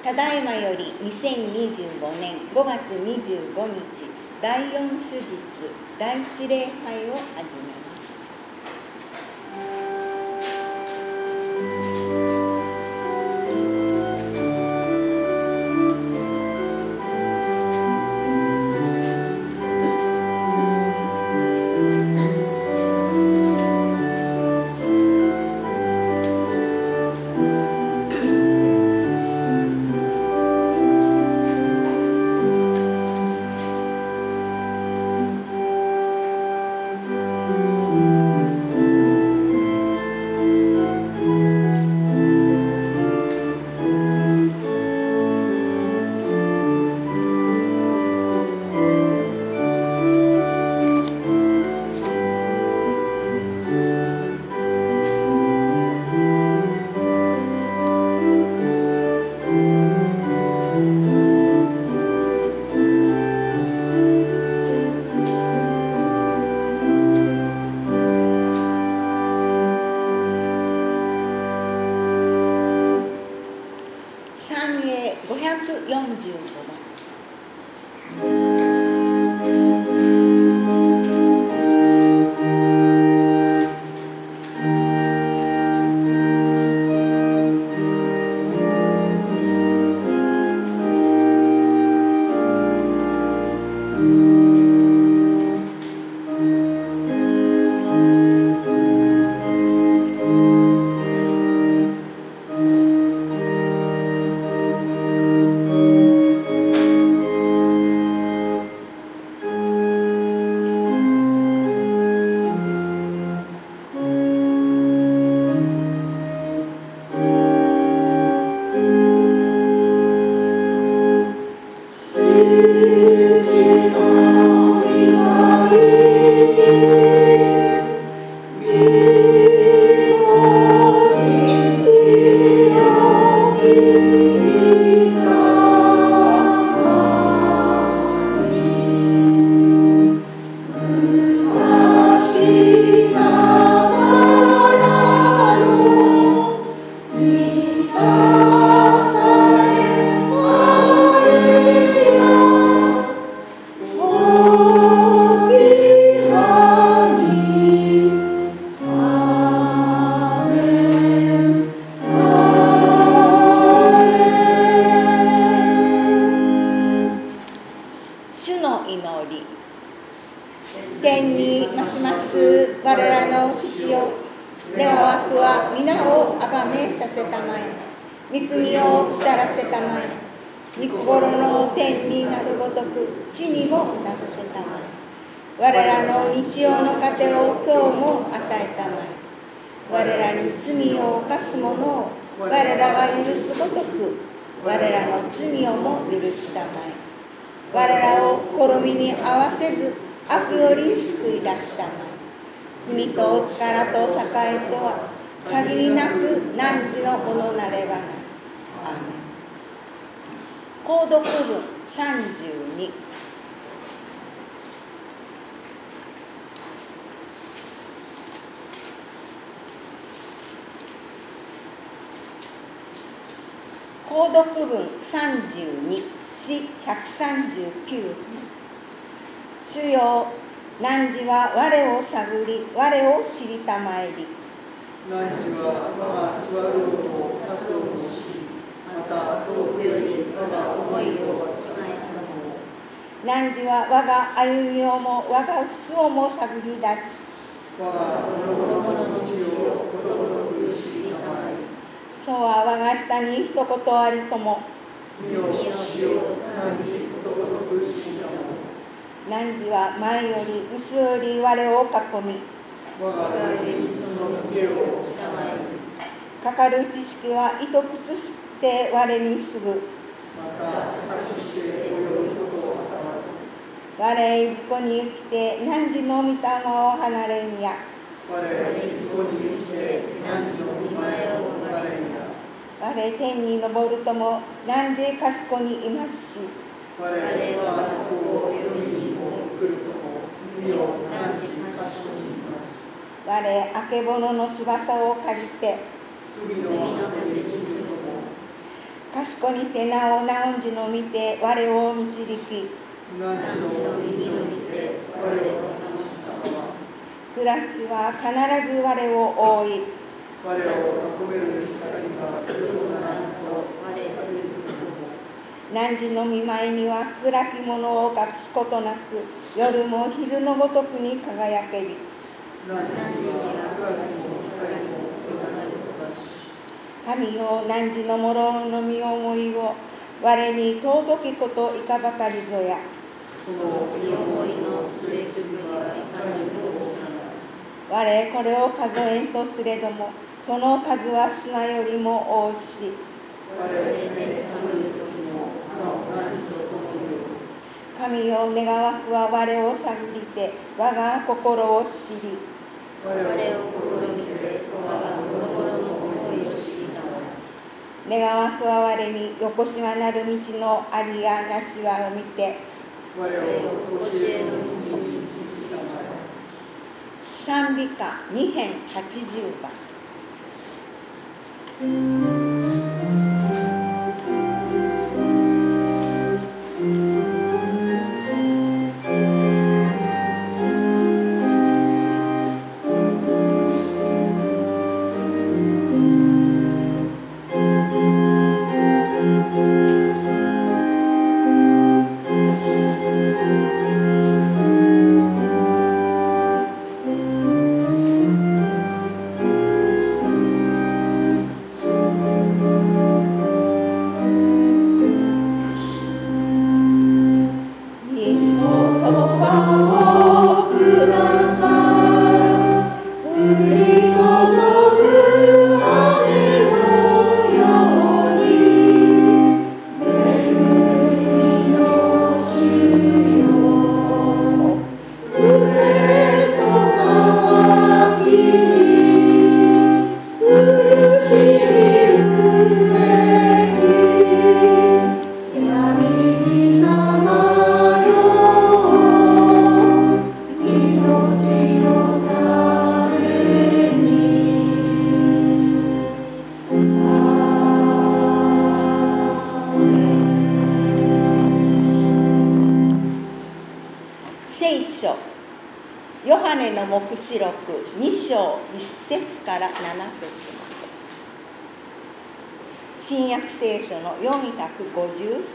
ただいまより2025年5月25日第4手術第一礼拝を始めます。購読文32詩139。主よ、汝は我を探り我を知りたまえり。 汝は我が座ろうと立とうとし、また遠くより我が思いを唱えたのを。 汝は我が歩みをも我が父をも探り出し、 我が諸々の道をことごとく知りたまえり。 そうは我が下に一言ありとも。 見よ、主よ、汝ことごとく知りたまえ。 汝は前より後ろより我を囲み、 我が上にその手を置きたまえり。 かかる知識は糸くつして我にすぐ。 また高くして泳ぐことをはたまず。 我いずこに生きて汝の御霊を離れんや。 我いずこに生きて汝の御前を逃れんや。 我天に昇るとも汝かしこにいますし、 我はここを読みに来るとも見よ汝かしこにいます。 我あけぼのの翼を借りて海の果てに住むともかしこにてなおなうんじのみて我を導き、 汝の右のみて我を保したまま、 暗きは必ず我を覆い、 我を囲める光が来るならんと我というとこも、 汝の御前には暗きものを隠すことなく、夜も昼のごとくに輝けり。 汝には暗きも光もうなることだし、 神よ、汝のもろの身思いを我に尊きこといかばかりぞや。 その身思いのすべくぶりはいかに大きなのか。 我これを数えんとすれども、その数は砂よりも多し。 我目覚めるときもなお汝と共にいる。 神よ、願わくは我を探りて我が心を知り、 我を試みて我がもろもろの思いを知りたまえ。 願わくは我によこしまなる道のありやなしはを見て、 我を教えの道に導かまえ。 賛美歌2編80番。聖書ヨハネの黙示録2章1節から7節まで。新約聖書の453ページです。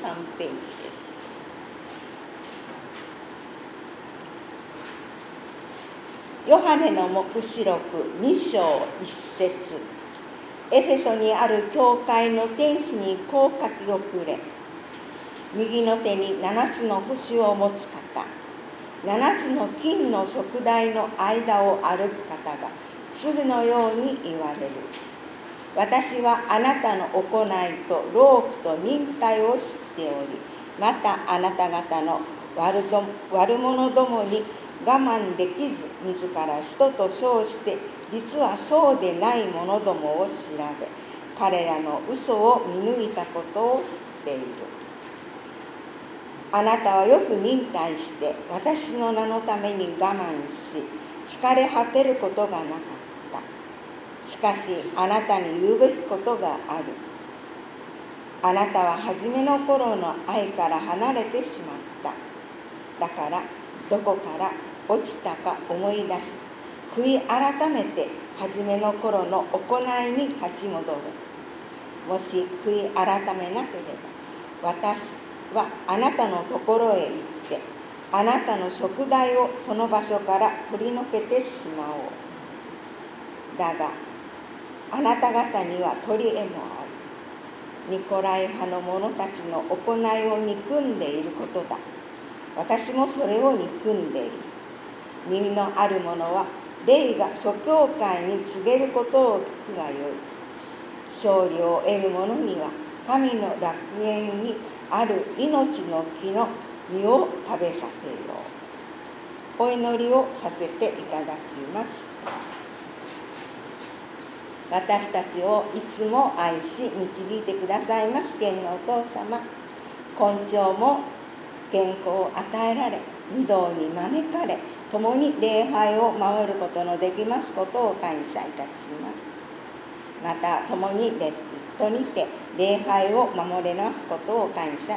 ヨハネの黙示録2章1節。エフェソにある教会の天使にこう書き送れ。右の手に7つの星を持つ方、7つの金の燭台の間を歩く方が次のように言われる。私はあなたの行いと労苦と忍耐を知っており、またあなた方の悪者どもに我慢できず、自ら人と称して実はそうでない者どもを調べ、彼らの嘘を見抜いたことを知っている。あなたはよく忍耐して私の名のために我慢し、疲れ果てることがなかった。しかしあなたに言うべきことがある。あなたは初めの頃の愛から離れてしまった。だからどこから落ちたか思い出し、悔い改めて初めの頃の行いに立ち戻れ。もし悔い改めなければ、私はあなたのところへ行って、あなたの燭台をその場所から取り除けてしまおう。だがあなた方には取り柄もある。ニコライ派の者たちの行いを憎んでいることだ。私もそれを憎んでいる。耳のある者は霊が諸教会に告げることを聞くがよい。勝利を得る者には神の楽園にある命の木の実を食べさせよう。お祈りをさせていただきます。私たちをいつも愛し導いてくださいます天のお父様、今朝も健康を与えられ、御堂に招かれ、共に礼拝を守ることのできますことを感謝いたします。また共にとにて礼拝を守れますことを感謝します。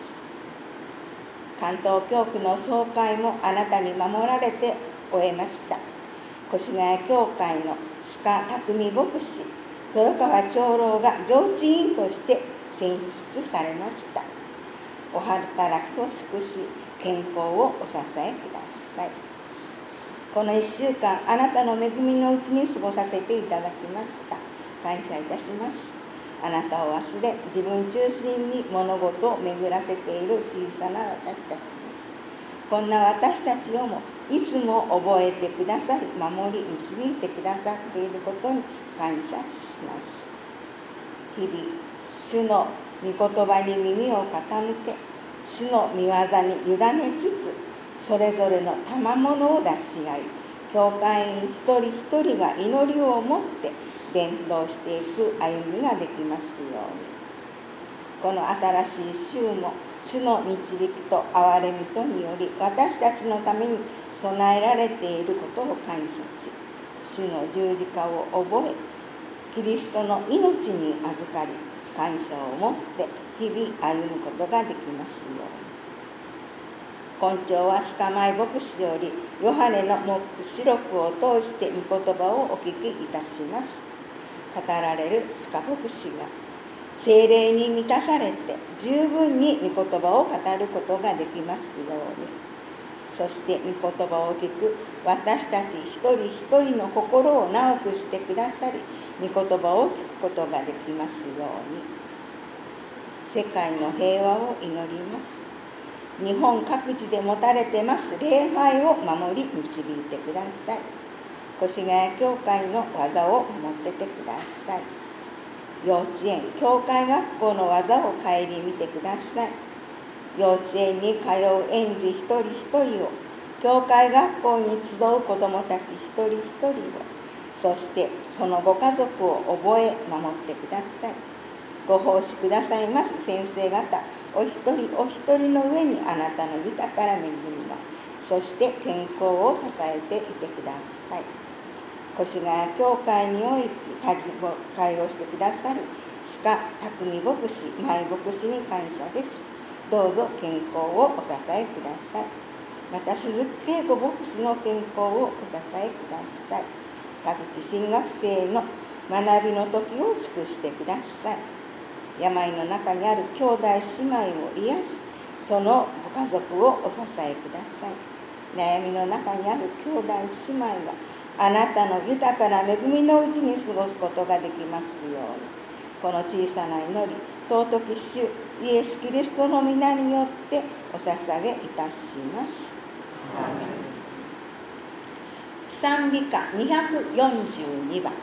関東教区の総会もあなたに守られて終えました。越谷教会の須賀匠牧師、豊川長老が上智員として選出されました。お働きを祝し、健康をお支えください。この1週間、あなたの恵みのうちに過ごさせていただきました。感謝いたします。あなたを忘れ、自分中心に物事を巡らせている小さな私たちです。こんな私たちをもいつも覚えてくださり、守り導いてくださっていることに感謝します。日々、主の御言葉に耳を傾け、主の御業に委ねつつ、それぞれの賜物を出し合い、教会員一人一人が祈りを持って伝道していく歩みができますように。この新しい週も主の導きと憐れみとにより、私たちのために備えられていることを感謝し、主の十字架を覚え、キリストの命に預かり、感謝を持って日々歩むことができますように。今朝は須賀舞牧師よりヨハネの黙示録を通して御言葉をお聞きいたします。語られる須賀牧師が聖霊に満たされて十分に御言葉を語ることができますように。そして御言葉を聞く私たち一人一人の心を直くしてくださり、御言葉を聞くことができますように。世界の平和を祈ります。日本各地で持たれてます礼拝を守り導いてください。越谷教会の技を守っててください。幼稚園、教会学校の技を顧みてください。幼稚園に通う園児一人一人を、教会学校に集う子どもたち一人一人を、そしてそのご家族を覚え守ってください。ご奉仕くださいます先生方お一人お一人の上にあなたの豊かな恵みが、そして健康を支えていてください。越谷教会において会をしてくださる須賀匠牧師、舞牧師に感謝です。どうぞ健康をお支えください。また鈴木恵子牧師の健康をお支えください。田口新学生の学びの時を祝してください。病の中にある兄弟姉妹を癒し、そのご家族をお支えください。悩みの中にある兄弟姉妹があなたの豊かな恵みのうちに過ごすことができますように。この小さな祈り、尊き主イエス・キリストの皆によってお捧げいたします。賛美歌242番。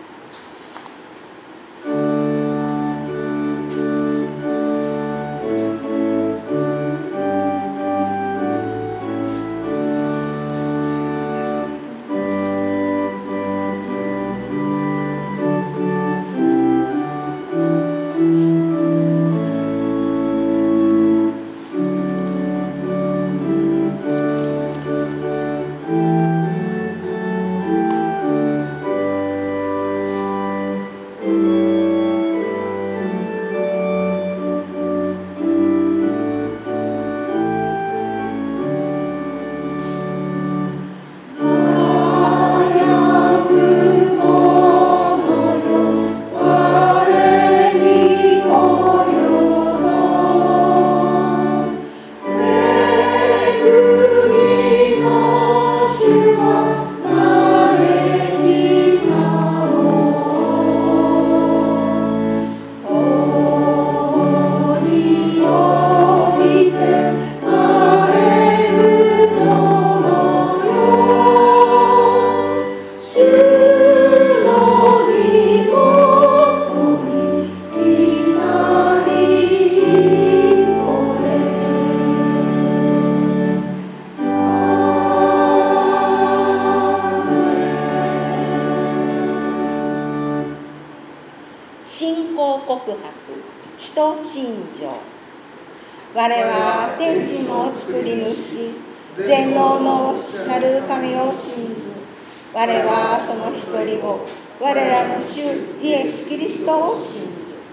我は天地の作り主、全能の父なる神を信ず。我はその一人を、我らの主イエス・キリストを信ず。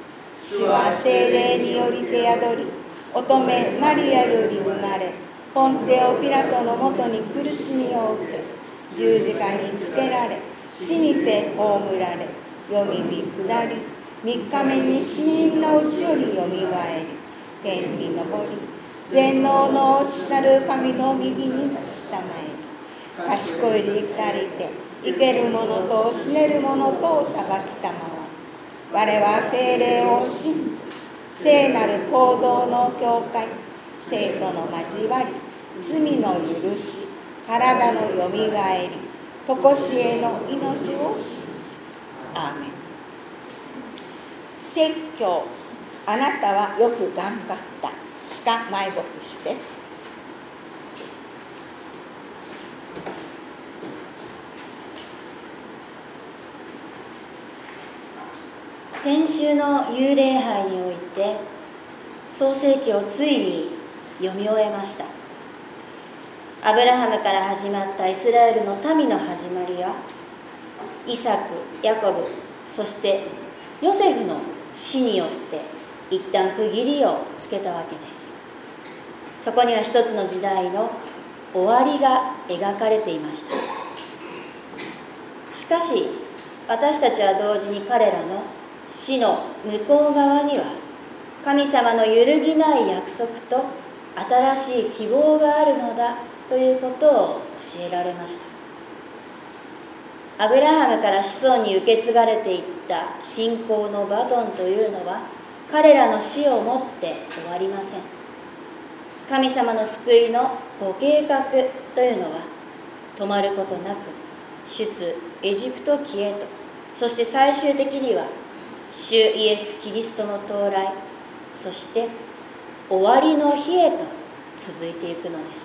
主は聖霊によりて宿り、乙女マリアより生まれ、ポンテオ・ピラトのもとに苦しみを受け、十字架につけられ、死にて葬られ、よみに下り、3日目に死人のうちよりよみがえり、天に昇り、全能の落ちたる神の右に座したまえり、賢いり光りて、生ける者と死ねる者とを裁きたまわ。我は聖霊を信ず、聖なる行動の教会、生徒の交わり、罪の許し、体のよみがえり、とこしえの命を信ず。アーメン。説教、あなたはよく頑張った。須賀舞牧師です。 先週の幽霊杯において創世記をついに読み終えました。アブラハムから始まったイスラエルの民の始まりは、イサク、ヤコブ、そしてヨセフの死によって一旦区切りをつけたわけです。そこには一つの時代の終わりが描かれていました。しかし私たちは同時に彼らの死の向こう側には神様の揺るぎない約束と新しい希望があるのだということを教えられました。アブラハムから子孫に受け継がれていった信仰のバトンというのは彼らの死をもって終わりません。神様の救いのご計画というのは止まることなく出エジプト記へと、そして最終的には主イエス・キリストの到来、そして終わりの日へと続いていくのです。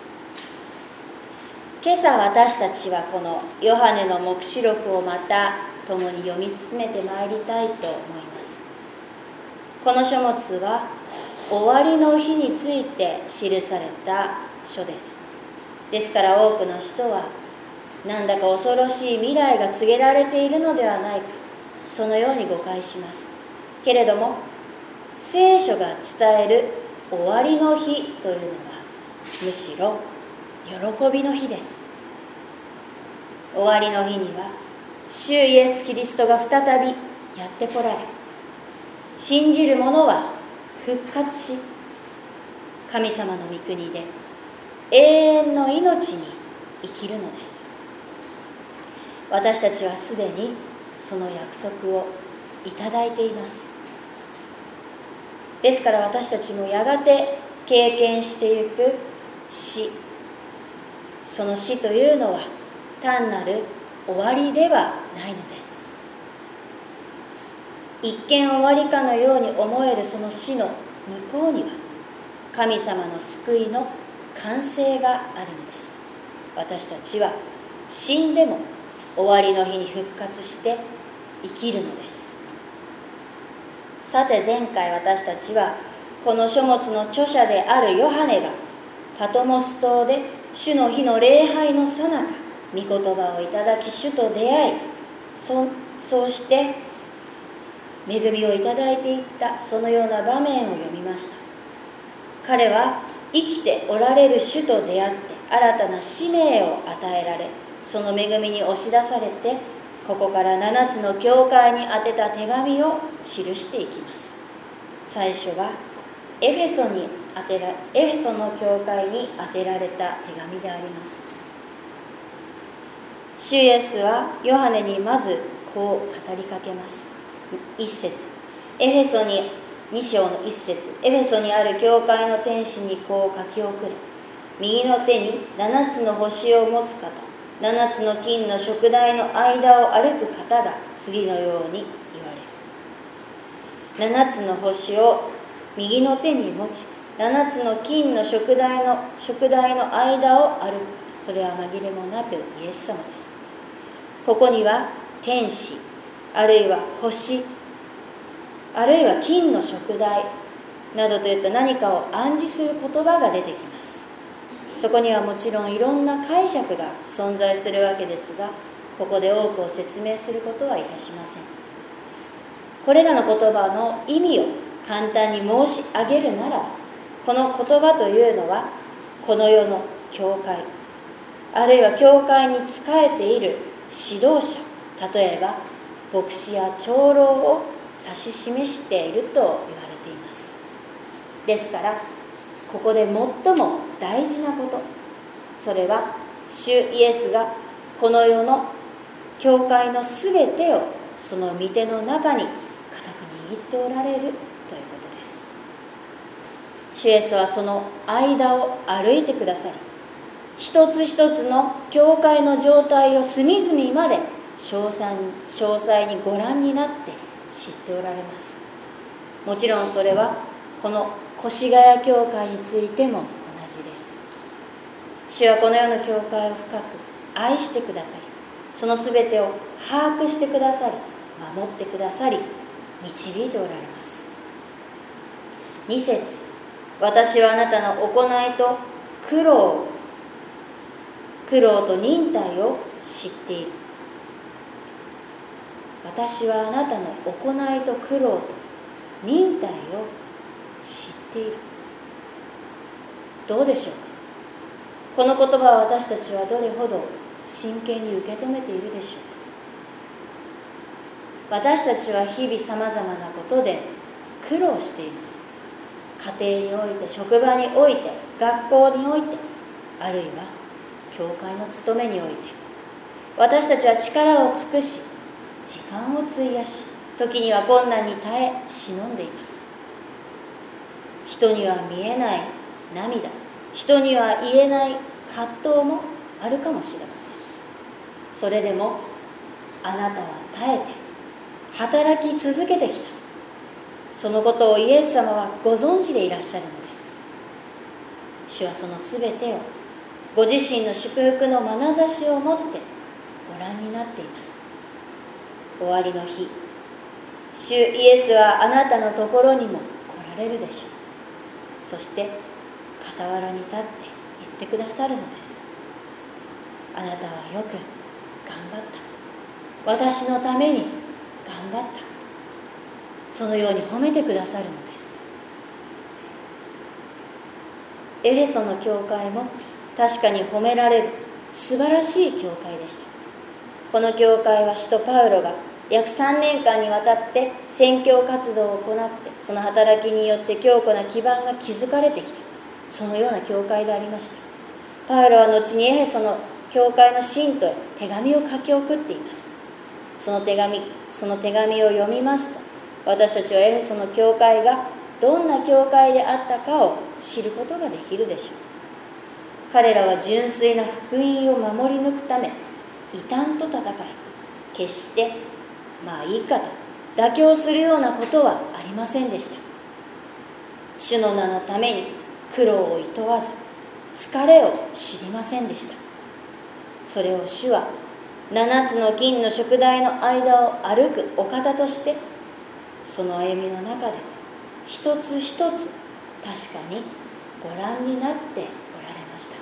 今朝私たちはこのヨハネの黙示録をまた共に読み進めてまいりたいと思います。この書物は終わりの日について記された書です。ですから多くの人はなんだか恐ろしい未来が告げられているのではないか、そのように誤解します。けれども聖書が伝える終わりの日というのはむしろ喜びの日です。終わりの日には主イエス・キリストが再びやって来られ、信じる者は復活し、神様の御国で永遠の命に生きるのです。私たちはすでにその約束をいただいています。ですから私たちもやがて経験していく死、その死というのは単なる終わりではないのです。一見終わりかのように思えるその死の向こうには神様の救いの完成があるのです。私たちは死んでも終わりの日に復活して生きるのです。さて前回私たちはこの書物の著者であるヨハネがパトモス島で主の日の礼拝の最中、御言葉をいただき主と出会い、そうして恵みをいただいていったそのような場面を読みました。彼は生きておられる主と出会って新たな使命を与えられ、その恵みに押し出されて、ここから7つの教会に宛てた手紙を記していきます。最初はエフェソの教会に宛てられた手紙であります。主イエスはヨハネにまずこう語りかけます。一節、エフェソに2章の一節、エフェソにある教会の天使にこう書き送れ。右の手に7つの星を持つ方、7つの金の燭台の間を歩く方が次のように言われる。7つの星を右の手に持ち、7つの金の燭台の間を歩く。それは紛れもなくイエス様です。ここには天使、あるいは星、あるいは金の燭台などといった何かを暗示する言葉が出てきます。そこにはもちろんいろんな解釈が存在するわけですが、ここで多くを説明することはいたしません。 これらの言葉の意味を簡単に申し上げるなら、この言葉というのはこの世の教会、あるいは教会に仕えている指導者、例えば牧師や長老を指し示していると言われています。ですからここで最も大事なこと、それは主イエスがこの世の教会のすべてをその御手の中に固く握っておられるということです。主イエスはその間を歩いてくださり、一つ一つの教会の状態を隅々まで詳細にご覧になって知っておられます。もちろんそれはこの越谷教会についても同じです。主はこの世の教会を深く愛してくださり、そのすべてを把握してくださり、守ってくださり、導いておられます。2節、私はあなたの行いと苦労と忍耐を知っている。私はあなたの行いと苦労と忍耐を知っている。どうでしょうか。この言葉は私たちはどれほど真剣に受け止めているでしょうか。私たちは日々さまざまなことで苦労しています。家庭において、職場において、学校において、あるいは教会の務めにおいて、私たちは力を尽くし、時間を費やし、時には困難に耐え忍んでいます。人には見えない涙、人には言えない葛藤もあるかもしれません。それでもあなたは耐えて働き続けてきた。そのことをイエス様はご存知でいらっしゃるのです。主はそのすべてをご自身の祝福の眼差しを持ってご覧になっています。終わりの日、主イエスはあなたのところにも来られるでしょう。そして傍らに立って言ってくださるのです。あなたはよく頑張った。私のために頑張った。そのように褒めてくださるのです。エフェソの教会も確かに褒められる素晴らしい教会でした。この教会は使徒パウロが約3年間にわたって宣教活動を行って、その働きによって強固な基盤が築かれてきた、そのような教会でありました。パウロは後にエフェソの教会の信徒へ手紙を書き送っています。その手紙を読みますと、私たちはエフェソの教会がどんな教会であったかを知ることができるでしょう。彼らは純粋な福音を守り抜くため異端と戦い、決していいかと妥協するようなことはありませんでした。主の名のために苦労をいとわず、疲れを知りませんでした。それを主は7つの金の燭台の間を歩くお方として、その歩みの中で一つ一つ確かにご覧になっておられました。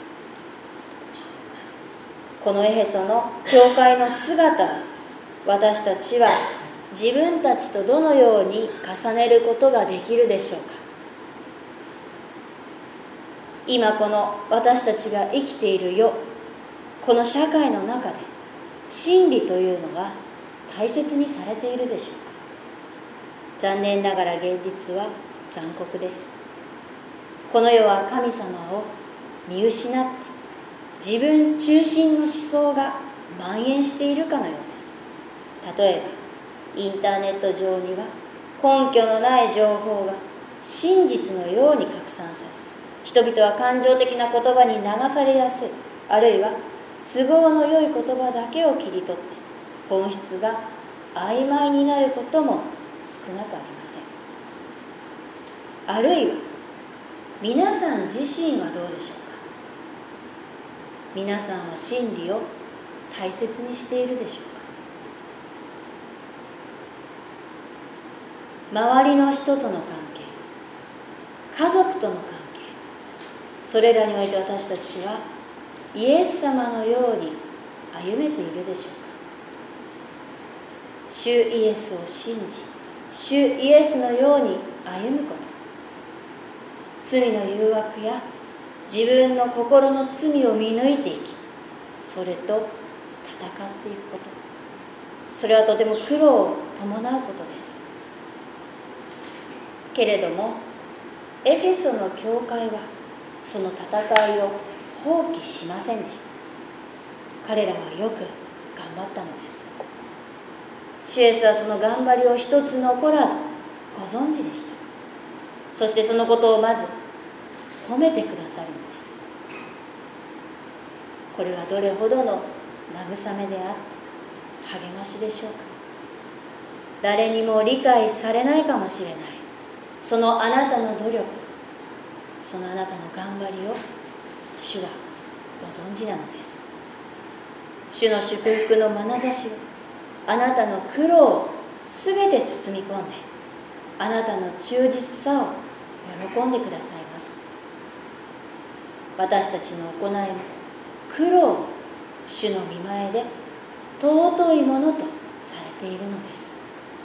このエフェソの教会の姿を私たちは自分たちとどのように重ねることができるでしょうか。今この私たちが生きている世、この社会の中で真理というのは大切にされているでしょうか。残念ながら現実は残酷です。この世は神様を見失って自分中心の思想が蔓延しているかのようです。例えばインターネット上には根拠のない情報が真実のように拡散され、人々は感情的な言葉に流されやすい、あるいは都合の良い言葉だけを切り取って本質が曖昧になることも少なくありません。あるいは皆さん自身はどうでしょうか。皆さんは真理を大切にしているでしょうか。周りの人との関係、家族との関係、それらにおいて私たちはイエス様のように歩めているでしょうか。主イエスを信じ主イエスのように歩むこと、罪の誘惑や自分の心の罪を見抜いていき、それと戦っていくこと、それはとても苦労を伴うことです。けれどもエフェソの教会はその戦いを放棄しませんでした。彼らはよく頑張ったのです。主イエスはその頑張りを一つ残らずご存知でした。そしてそのことをまず褒めてくださるのです。これはどれほどの慰めであって励ましでしょうか。誰にも理解されないかもしれないそのあなたの努力、そのあなたの頑張りを主はご存知なのです。主の祝福の眼差しをあなたの苦労をすべて包み込んで、あなたの忠実さを喜んでくださいます。私たちの行いも苦労も主の御前で尊いものとされているのです。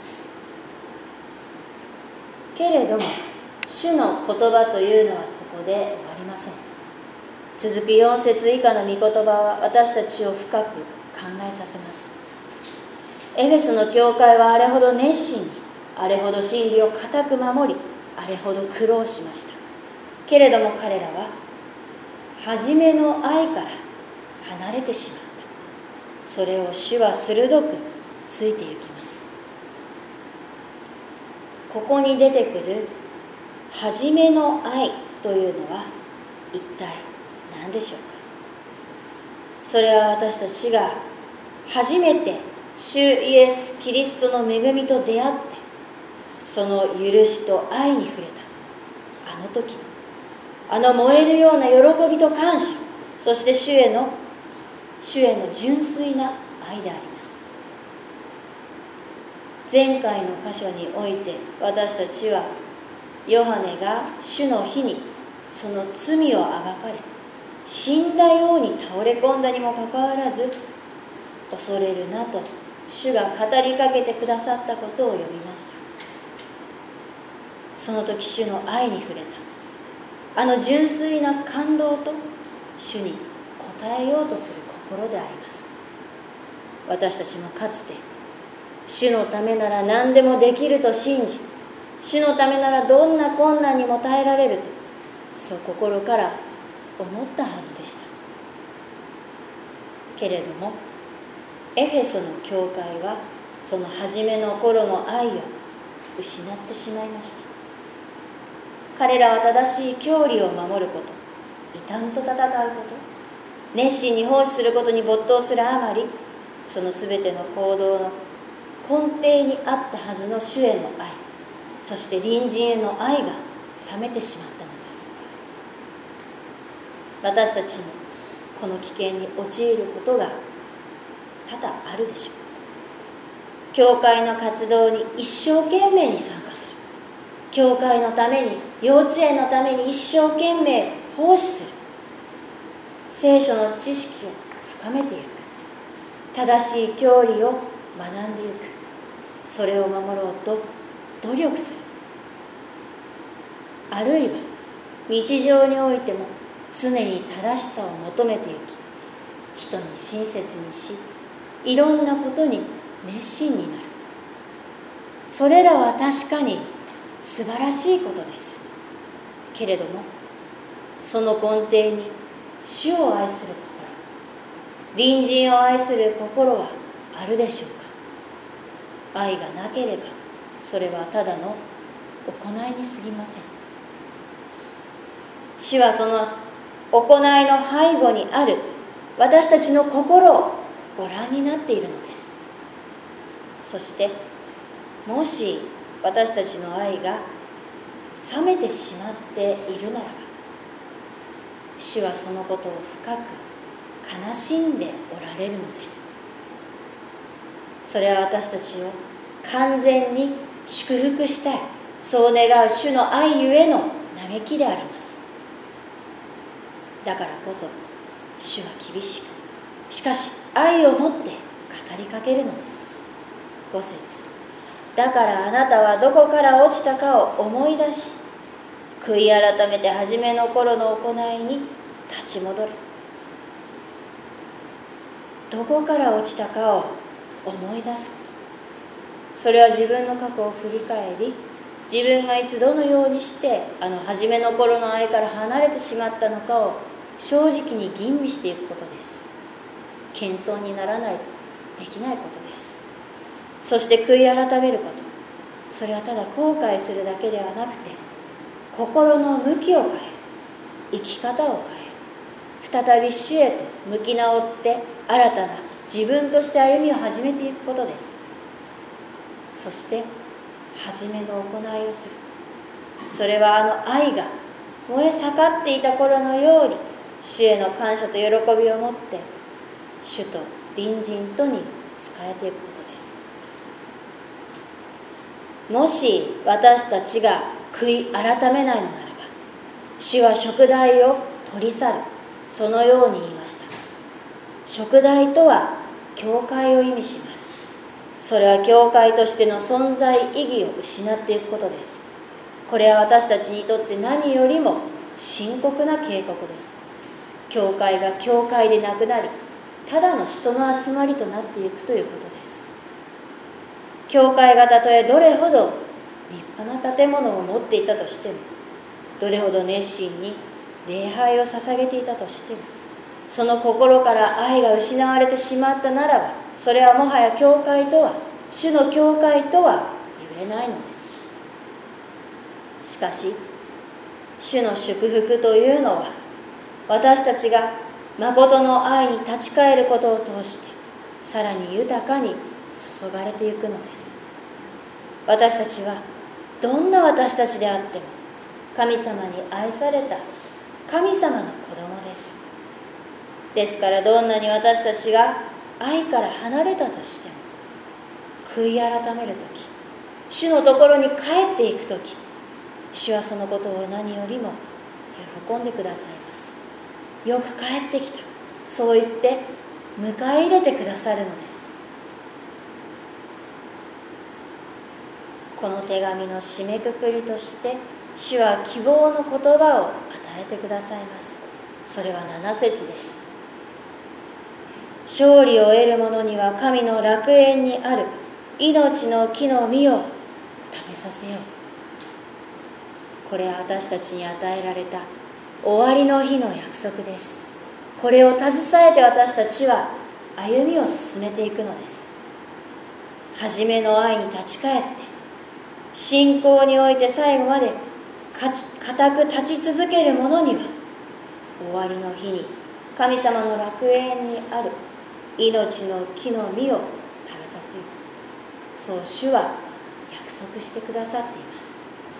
けれども主の言葉というのはそこで終わりません。続く4節以下の御言葉は私たちを深く考えさせます。エフェソの教会はあれほど熱心に、あれほど真理を固く守り、あれほど苦労しました。けれども彼らは初めの愛から離れてしまった。それを主は鋭くついて行きます。ここに出てくる初めの愛というのは一体何でしょうか。それは私たちが初めて主イエス・キリストの恵みと出会って、その許しと愛に触れたあの時のあの燃えるような喜びと感謝、そして主への純粋な愛であります。前回の箇所において私たちはヨハネが主の日にその罪を暴かれ死んだように倒れ込んだにもかかわらず、恐れるなと主が語りかけてくださったことを読みました。その時主の愛に触れたあの純粋な感動と主に応えようとする心であります。私たちもかつて主のためなら何でもできると信じ、主のためならどんな困難にも耐えられると、そう心から思ったはずでした。けれどもエフェソの教会はその初めの頃の愛を失ってしまいました。彼らは正しい教理を守ること、異端と戦うこと、熱心に奉仕することに没頭するあまり、そのすべての行動の根底にあったはずの主への愛、そして隣人への愛が冷めてしまったのです。私たちもこの危険に陥ることが多々あるでしょう。教会の活動に一生懸命に参加する、教会のために、幼稚園のために一生懸命奉仕する、聖書の知識を深めていく、正しい教理を学んでいく、それを守ろうと努力する。あるいは日常においても常に正しさを求めていき、人に親切にし、いろんなことに熱心になる。それらは確かに素晴らしいことです。けれどもその根底に主を愛する心、隣人を愛する心はあるでしょうか。愛がなければそれはただの行いに過ぎません。主はその行いの背後にある私たちの心をご覧になっているのです。そしてもし私たちの愛が冷めてしまっているならば、主はそのことを深く悲しんでおられるのです。それは私たちを完全に祝福したい、そう願う主の愛ゆえの嘆きであります。だからこそ主は厳しく、しかし愛をもって語りかけるのです。5節、 だからあなたはどこから落ちたかを思い出し、悔い改めて初めの頃の行いに立ち戻れ。どこから落ちたかを思い出すこと、それは自分の過去を振り返り、自分がいつどのようにして初めの頃の愛から離れてしまったのかを正直に吟味していくことです。謙遜にならないとできないことです。そして悔い改めること、それはただ後悔するだけではなくて、心の向きを変える、生き方を変える、再び主へと向き直って新たな自分として歩みを始めていくことです。そして初めの行いをする。それは愛が燃え盛っていた頃のように、主への感謝と喜びを持って主と隣人とに仕えていくことです。もし私たちが悔い改めないのならば、主は贖罪を取り去る、そのように言いました。贖罪とは教会を意味します。それは教会としての存在意義を失っていくことです。これは私たちにとって何よりも深刻な警告です。教会が教会でなくなり、ただの人の集まりとなっていくということです。教会がたとえどれほど立派な建物を持っていたとしても、どれほど熱心に礼拝を捧げていたとしても、その心から愛が失われてしまったならば、それはもはや教会とは、主の教会とは言えないのです。しかし、主の祝福というのは、私たちが誠の愛に立ち返ることを通して、さらに豊かに注がれていくのです。私たちはどんな私たちであっても、神様に愛された神様の子供です。ですから、どんなに私たちが愛から離れたとしても、悔い改めるとき、主のところに帰っていくとき、主はそのことを何よりも喜んでくださいます。よく帰ってきた、そう言って迎え入れてくださるのです。この手紙の締めくくりとして、主は希望の言葉を与えてくださいます。それは7節です。勝利を得る者には神の楽園にある命の木の実を食べさせよう。これは私たちに与えられた終わりの日の約束です。これを携えて私たちは歩みを進めていくのです。初めの愛に立ち返って、信仰において最後まで固く立ち続ける者には、終わりの日に神様の楽園にある命の木の実を食べさせよう。そう主は約束してくださっています。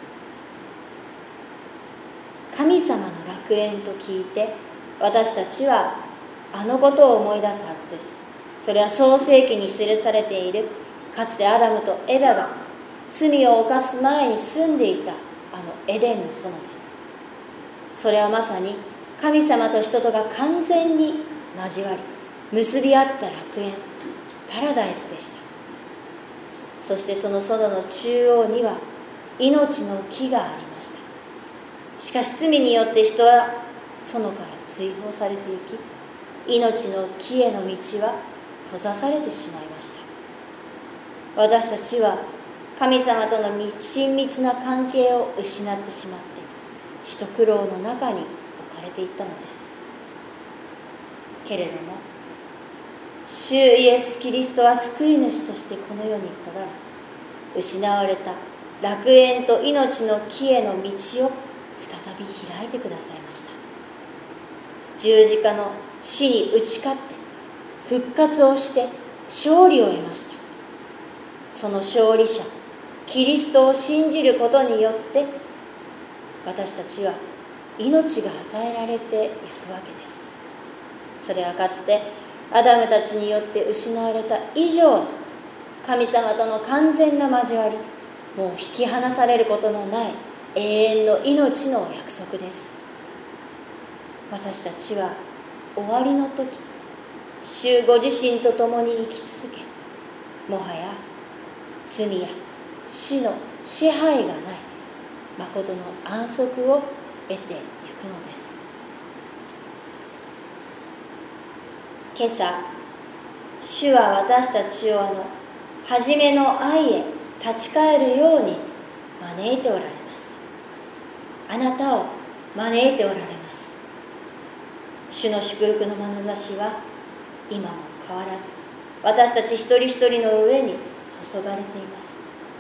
神様の楽園と聞いて、私たちはあのことを思い出すはずです。それは創世記に記されている、かつてアダムとエバが罪を犯す前に住んでいたエデンの園です。それはまさに神様と人とが完全に交わり結び合った楽園、パラダイスでした。そしてその園の中央には命の木がありました。しかし罪によって人は園から追放されていき、命の木への道は閉ざされてしまいました。私たちは神様との親密な関係を失ってしまって、死と苦労の中に置かれていったのです。けれども、主イエス・キリストは救い主としてこの世に来られ、失われた楽園と命の木への道を再び開いてくださいました。十字架の死に打ち勝って復活をして勝利を得ました。その勝利者キリストを信じることによって、私たちは命が与えられていくわけです。それはかつてアダムたちによって失われた以上の神様との完全な交わり、もう引き離されることのない永遠の命の約束です。私たちは終わりの時、主ご自身と共に生き続け、もはや罪や死の支配がない誠の安息を得ていくのです。今朝、主は私たちを初めの愛へ立ち返るように招いておられます。あなたを招いておられます。主の祝福の眼差しは今も変わらず私たち一人一人の上に注がれています。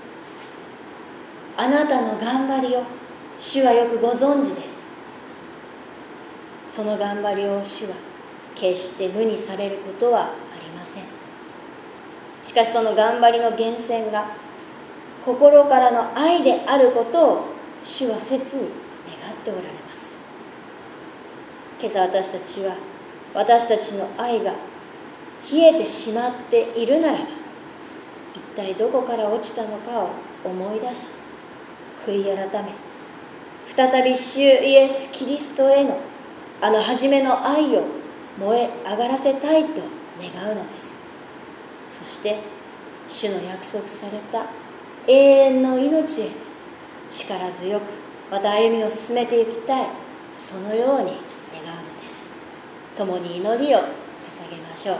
あなたの頑張りを主はよくご存知です。その頑張りを主は決して無にされることはありません。しかしその頑張りの源泉が心からの愛であることを主は切に願っておられます。今朝私たちは私たちの愛が冷えてしまっているならば、一体どこから落ちたのかを思い出し、悔い改め、再び主イエス・キリストへのあの初めの愛を燃え上がらせたいと願うのです。そして主の約束された永遠の命へと力強くまた歩みを進めていきたい、そのように願うのです。共に祈りを捧げましょう。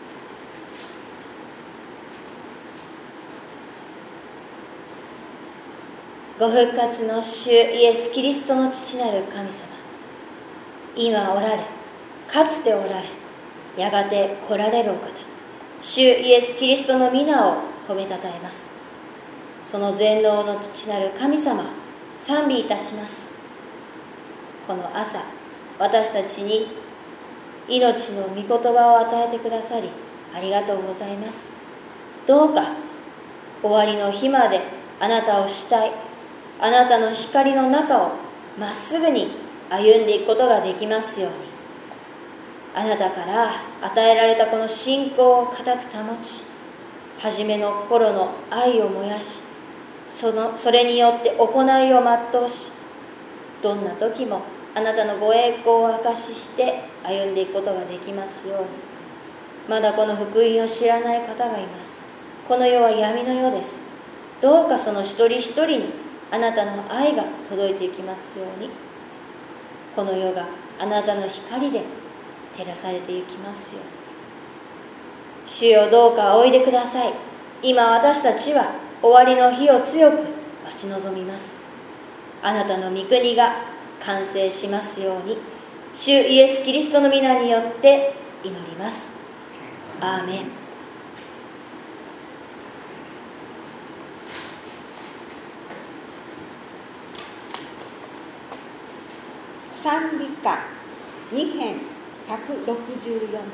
ご復活の主イエス・キリストの父なる神様、今おられ、かつておられ、やがて来られるお方、主イエス・キリストの皆を褒めたたえます。その全能の父なる神様を賛美いたします。この朝、私たちに命の御言葉を与えてくださりありがとうございます。どうか終わりの日まであなたを慕い、あなたの光の中をまっすぐに歩んでいくことができますように、あなたから与えられたこの信仰を固く保ち、初めの頃の愛を燃やし、それによって行いを全うし、どんな時もあなたのご栄光を証しして歩んでいくことができますように。まだこの福音を知らない方がいます。この世は闇の世です。どうかその一人一人にあなたの愛が届いていきますように。この世があなたの光で照らされていきますように。主よ、どうかおいでください。今私たちは終わりの日を強く待ち望みます。あなたの御国が完成しますように、主イエス・キリストの皆によって祈ります。アーメン。 賛美歌2編164番。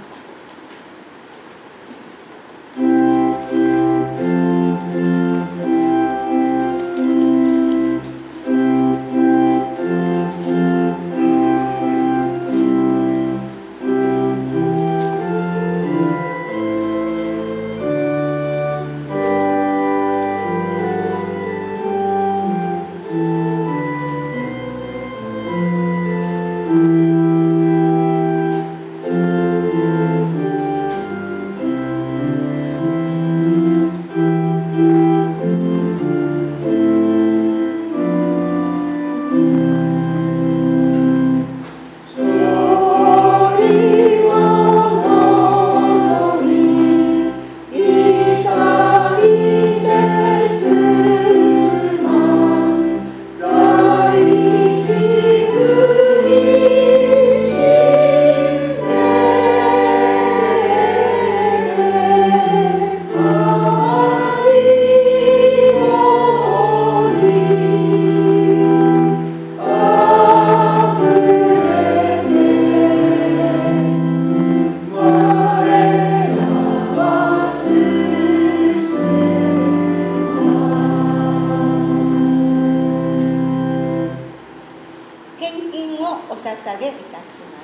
捧げいたします。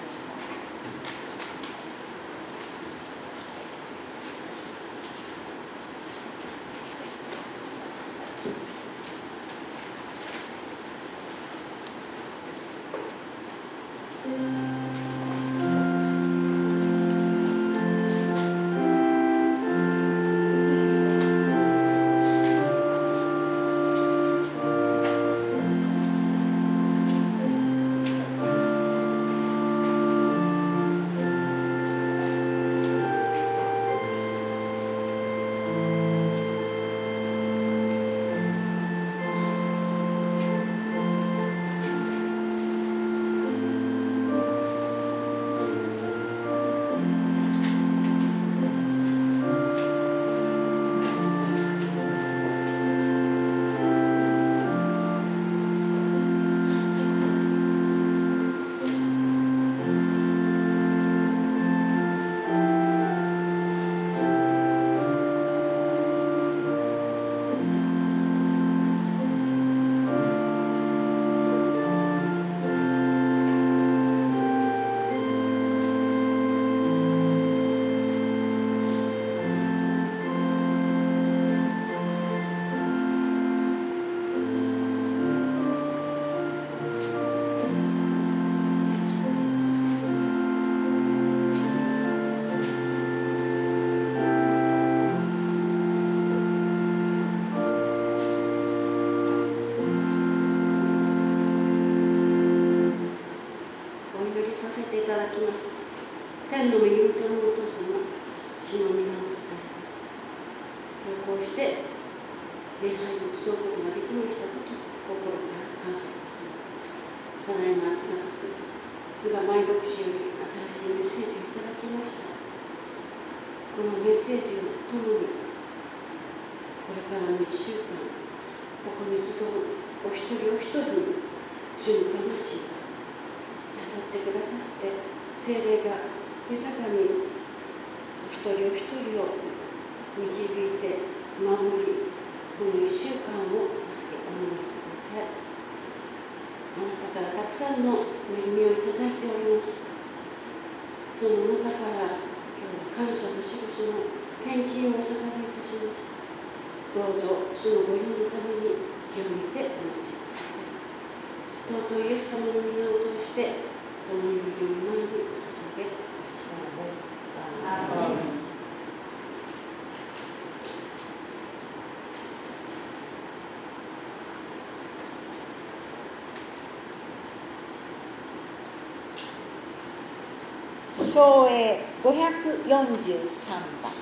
ただきます。天の恵みとのお父様、主の皆をたたえます。今日こうして礼拝に集うことができましたこと、心から感謝いたします。ただいま暑がとく、津賀舞牧師より新しいメッセージをいただきました。このメッセージをともに、これからの1週間、ここに集うお一人お一人に、主の魂が宿ってくださって、聖霊が豊かにお一人お一人を導いて守り、この1週間を助けお守りください。あなたからたくさんの恵みをいただいております。その中から今日は感謝の印の献金を捧げいたしました。どうぞ主のご利用のために清めてお持ちください。尊いイエス様の皆を通してこの祈りを前にお捧げいたします。アーメン。 唱詠543番。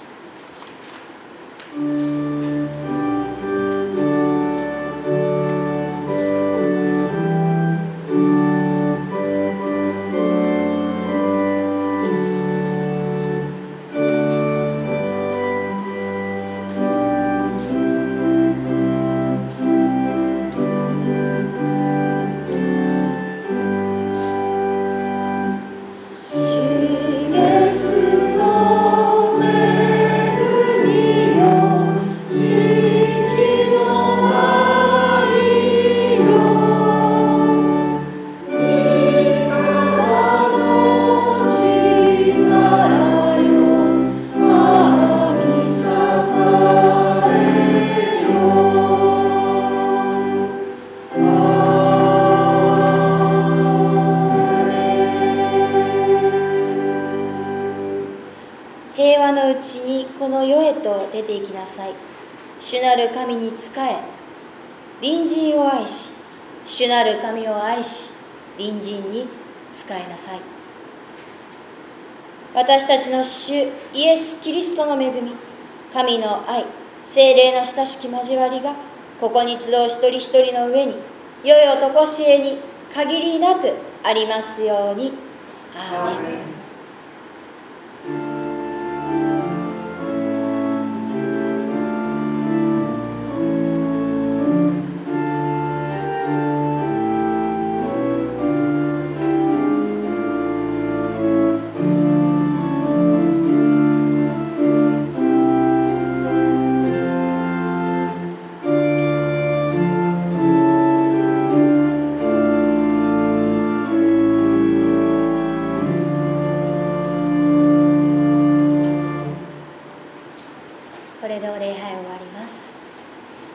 出て行きなさい。主なる神に仕え、隣人を愛し、主なる神を愛し、隣人に仕えなさい。私たちの主イエス・キリストの恵み、神の愛、聖霊の親しき交わりが、ここに集う一人一人の上に、世々とこしえに限りなくありますように。アーメン。